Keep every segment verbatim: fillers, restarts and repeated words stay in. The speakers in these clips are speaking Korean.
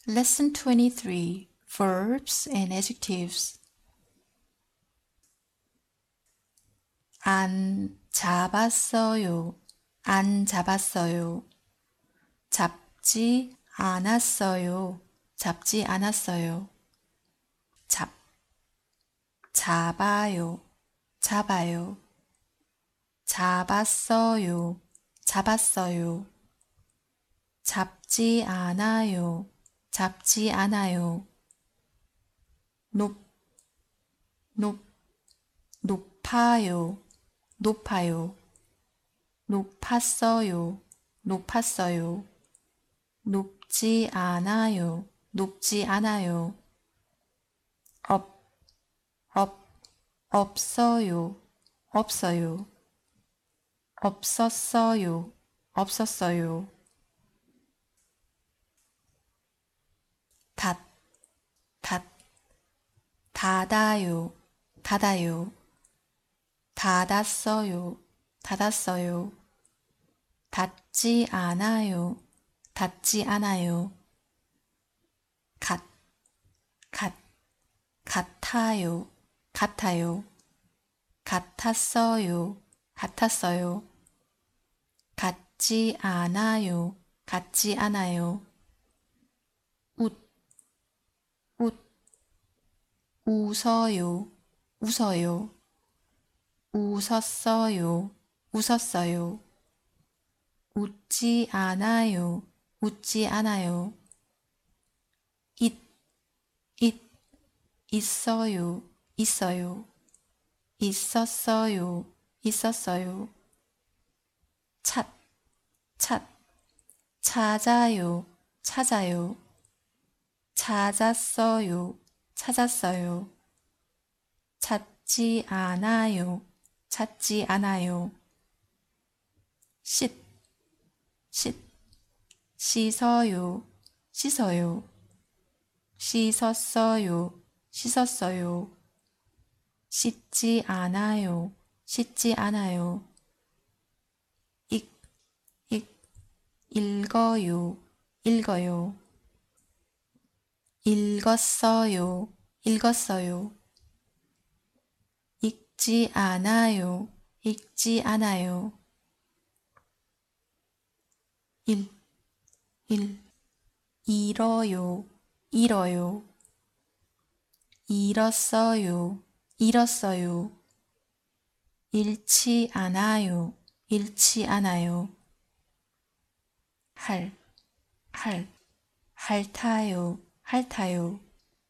Lesson twenty-three. Verbs and adjectives. 안 잡았어요. 안 잡았어요. 잡지 않았어요. 잡지 않았어요. 잡, 잡아요. 잡아요. 잡았어요. 잡았어요. 잡지 않아요. 잡지 않아요. 높, 높, 높아요. 높아요. 높았어요. 높았어요. 높지 않아요. 높지 않아요. 없, 없, 없어요. 없어요. 없었어요. 없었어요. 닫, 닫, 닫아요. 닫아요. 닫았어요. 닫았어요. 닫지 않아요. 닫지 않아요. 같, 같, 같아요. 같아요. 같았어요. 같았어요. 같지 않아요. 같지 않아요. 웃, 웃, 웃어요. 웃어요. 웃었어요. 웃었어요. 웃지 않아요. 웃지 않아요. 있, 있, 있어요. 있어요. 있었어요. 있었어요. 찾, 찾, 찾아요. 찾아요. 찾았어요. 찾았어요. 찾지 않아요. 찾지 않아요. 씻, 씻, 씻어요. 씻어요. 씻었어요. 씻었어요. 씻지 않아요. 씻지 않아요. 읽, 읽, 읽어요. 읽어요. 읽었어요. 읽었어요. 읽지 않아요. 읽지 않아요. 일, 일, 잃어요. 잃어요. 잃었어요. 잃었어요. 잃지 않아요. 잃지 않아요. 할, 할, 핥아요. 핥아요.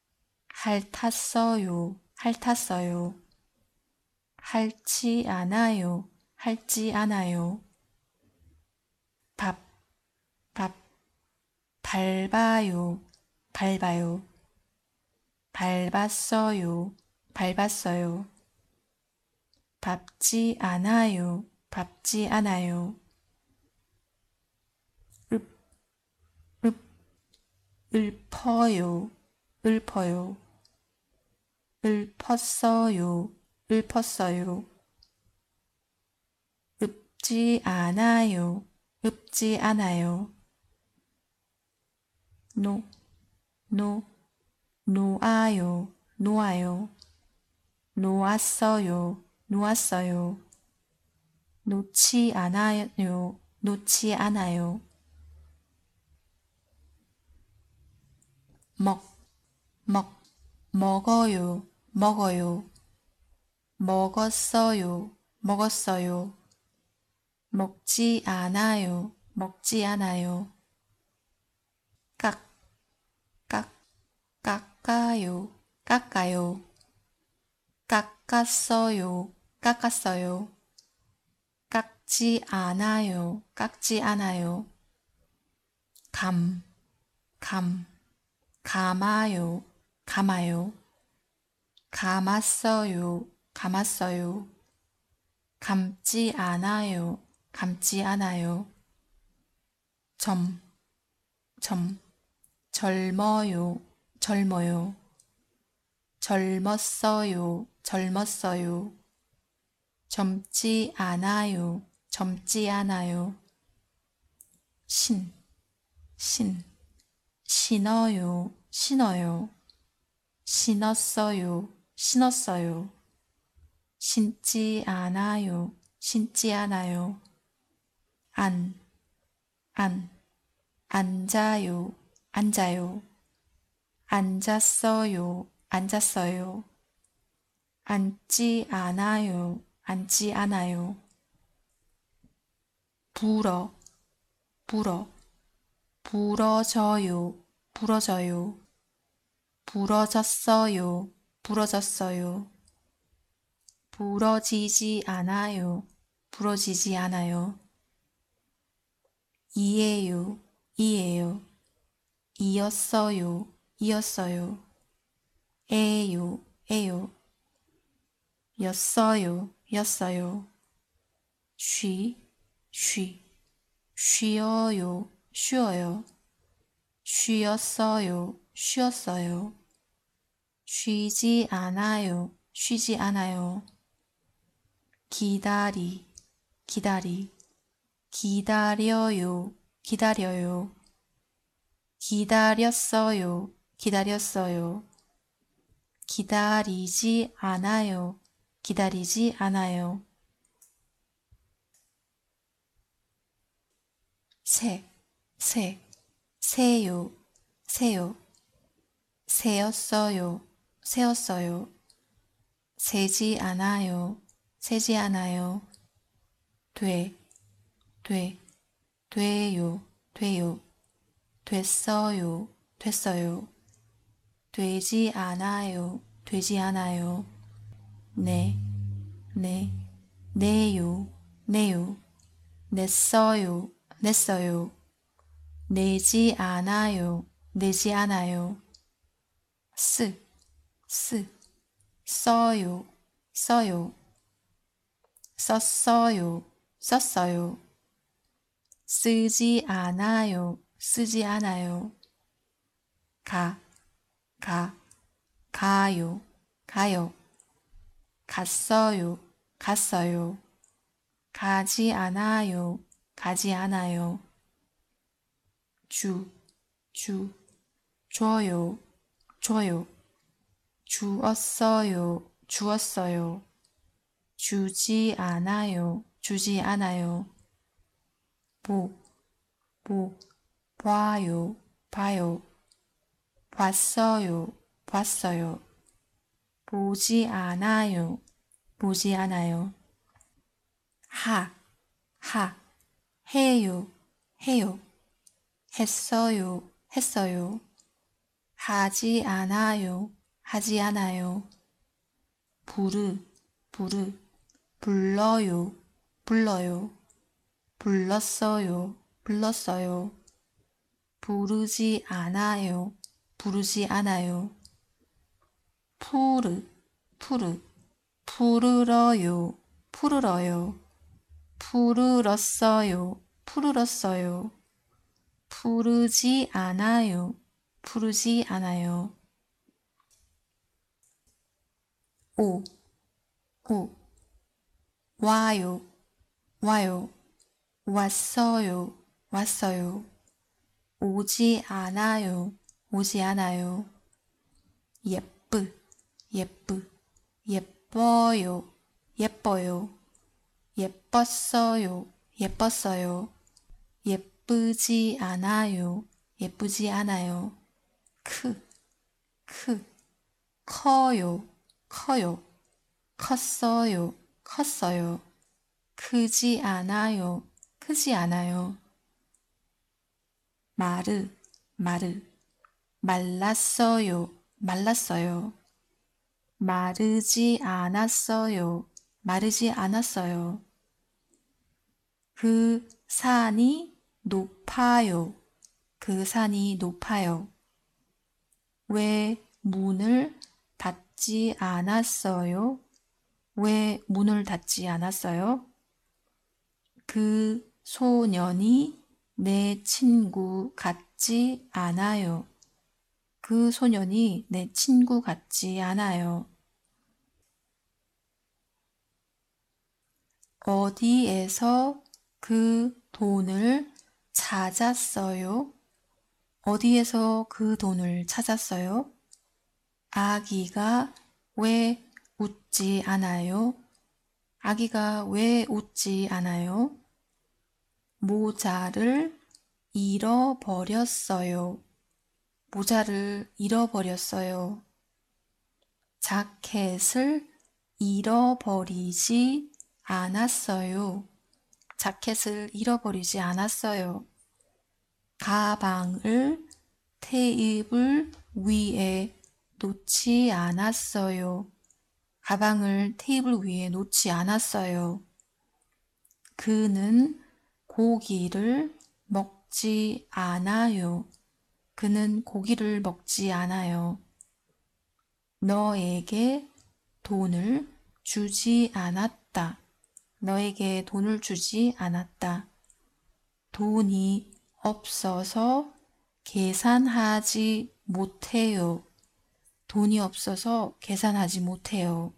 핥았어요. 핥았어요. 핥지 않아요. 핥지 않아요. 밥, 밥, 밟아요. 밟아요. 밟았어요. 밟았어요. 밟지 않아요. 밟지 않아요. 읊, 읊, 읊어요. 읊어요. 읊었어요. 읊었어요. 읊지 않아요. 읊지 않아요. 노, 노, 놓아요. 놓아요. 놓았어요. 놓았어요. 놓지 않아요. 놓지 않아요. 먹, 먹, 먹어요. 먹어요. 먹었어요. 먹었어요. 먹지 않아요. 먹지 않아요. 깎, 깎, 깎아요. 깎아요. 깎았어요. 깎았어요. 깎지 않아요. 깎지 않아요. 감, 감, 감아요. 감아요. 감았어요. 감았어요. 감지 않아요. 감지 않아요. 점, 점, 젊어요. 젊어요. 젊었어요. 젊었어요. 젊지 않아요. 젊지 않아요. 신, 신, 신어요, 신어요. 신었어요, 신었어요. 신지 않아요, 신지 않아요. 안, 안, 앉아요, 앉아요. 앉았어요, 앉았어요. 앉지 않아요, 앉지 않아요. 불어, 불어. 부러져요, 부러져요. 부러졌어요, 부러졌어요. 부러지지 않아요, 부러지지 않아요. 이에요, 이에요. 이었어요, 이었어요. 에요, 에요. 였어요, 였어요. 쉬, 쉬. 쉬어요, 쉬어요. 쉬었어요, 쉬었어요. 쉬지 않아요, 쉬지 않아요. 기다리, 기다리. 기다려요, 기다려요. 기다렸어요, 기다렸어요. 기다리지 않아요, 기다리지 않아요. 새, 새, 새요, 새요. 새었어요, 새었어요. 새지 않아요, 새지 않아요. 돼, 돼, 돼요, 돼요. 됐어요, 됐어요. 되지 않아요, 되지 않아요. 네, 네, 내요, 내요. 냈어요, 냈어요. 내지 않아요, 내지 않아요. 쓰, 쓰, 써요, 써요. 썼어요, 썼어요. 쓰지 않아요, 쓰지 않아요. 가, 가, 가요, 가요. 갔어요, 갔어요. 가지 않아요, 가지 않아요. 주, 주, 줘요, 줘요. 주었어요, 주었어요. 주지 않아요, 주지 않아요. 보, 보, 봐요, 봐요. 봤어요, 봤어요. 보지 않아요, 보지 않아요. 하, 하, 해요, 해요. 했어요, 했어요. 하지 않아요, 하지 않아요. 부르, 부르. 불러요, 불러요. 불렀어요, 불렀어요. 부르지 않아요, 부르지 않아요. 푸르, 푸르. 푸르러요, 푸르러요. 푸르렀어요, 푸르렀어요. 푸르지 않아요, 푸르지 않아요. 오, 오. 와요, 와요. 왔어요, 왔어요. 오지 않아요, 오지 않아요. 예쁘, 예쁘. 예뻐요, 예뻐요. 예뻤어요, 예뻤어요. 예쁘지 않아요, 예쁘지 않아요. 크, 크. 커요, 커요. 컸어요, 컸어요. 크지 않아요, 크지 않아요. 마르, 마르. 말랐어요, 말랐어요. 마르지 않았어요, 마르지 않았어요. 그 산이 높아요, 그 산이 높아요. 왜 문을 닫지 않았어요? 왜 문을 닫지 않았어요? 그 소년이 내 친구 같지 않아요. 그 소년이 내 친구 같지 않아요. 어디에서 그 돈을 찾았어요? 어디에서 그 돈을 찾았어요? 아기가 왜 웃지 않아요? 아기가 왜 웃지 않아요? 모자를 잃어버렸어요. 모자를 잃어버렸어요. 자켓을 잃어버리지 않았어요. 자켓을 잃어버리지 않았어요. 가방을 테이블 위에 놓지 않았어요. 가방을 테이블 위에 놓지 않았어요. 그는 고기를 먹지 않아요. 그는 고기를 먹지 않아요. 너에게 돈을 주지 않았다. 너에게 돈을 주지 않았다. 돈이 없어서 계산하지 못해요. 돈이 없어서 계산하지 못해요.